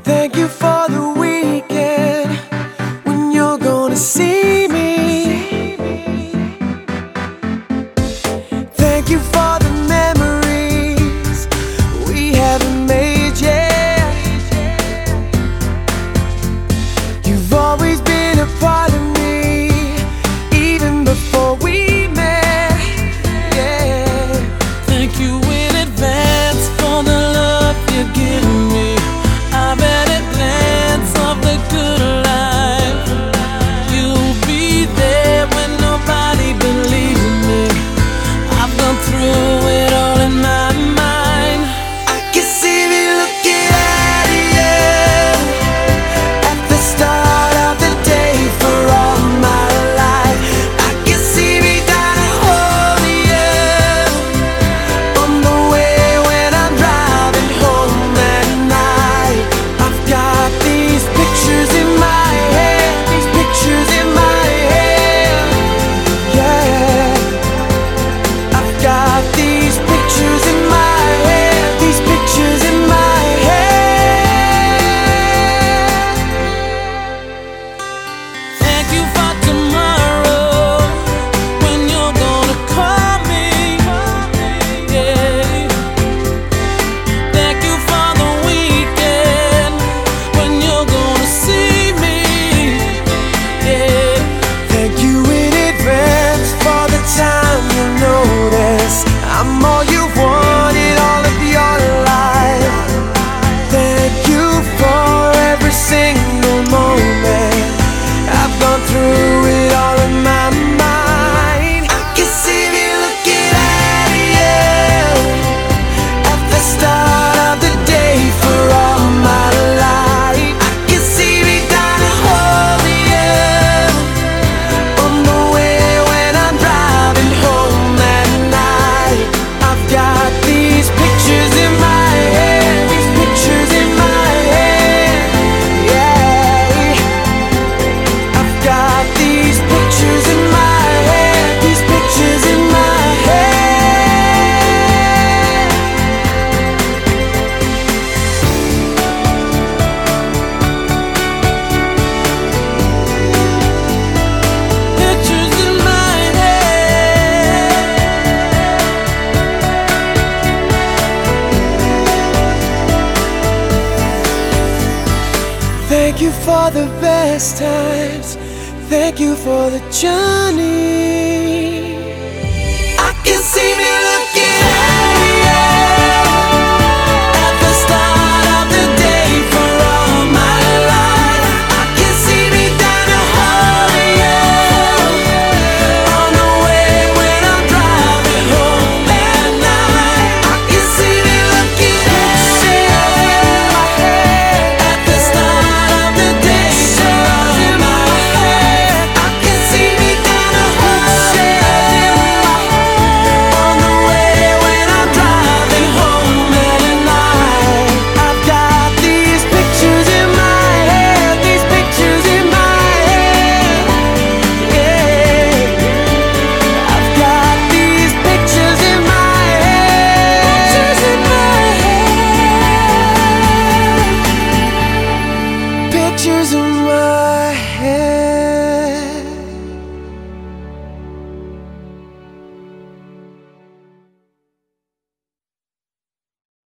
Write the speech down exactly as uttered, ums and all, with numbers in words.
Thank you for the weekend when you're gonna see me. Thank you for the memories we haven't made yet. You've always been a part of me, even before we met. Yeah. Thank you in advance for the love you're giving me. I've had a glance of the good life. You'll be there when nobody believes in me. I've gone through it all in my mind. I can see me looking at you at the start of the day for all my life. I can see me trying to hold you on the way when I'm driving home at night. I've got these pictures in my head, these pictures in my head. Yeah, I've got these pictures in my head, these pictures in my head. Thank you for tomorrow when you're gonna call me. Yeah. Thank you for the weekend when you're gonna see me. Yeah. Thank you in advance for the time you notice I'm all you wanted all of your life. Thank you for every single moment I've gone through it all in my mind. I can see me looking at you at the start of the day for all my life. I can see me trying to hold you on the way when I'm driving home at night. I've got these pictures in my head, these pictures in my head. Yeah, I've got these pictures in my head, these pictures in my head. Pictures in my head. Thank you for the best times. Thank you for the journey. I can see me looking at you at the start of the day for all my life. I can see me trying to hold you on the way when I'm driving home at night. I can see me looking at you at the start of the day for all my life. I can see me trying to hold you on the way when I'm driving home at night. I've got these pictures in my head, these pictures in my head. Yeah, I've got these pictures in my head, pictures in my head, pictures in my head.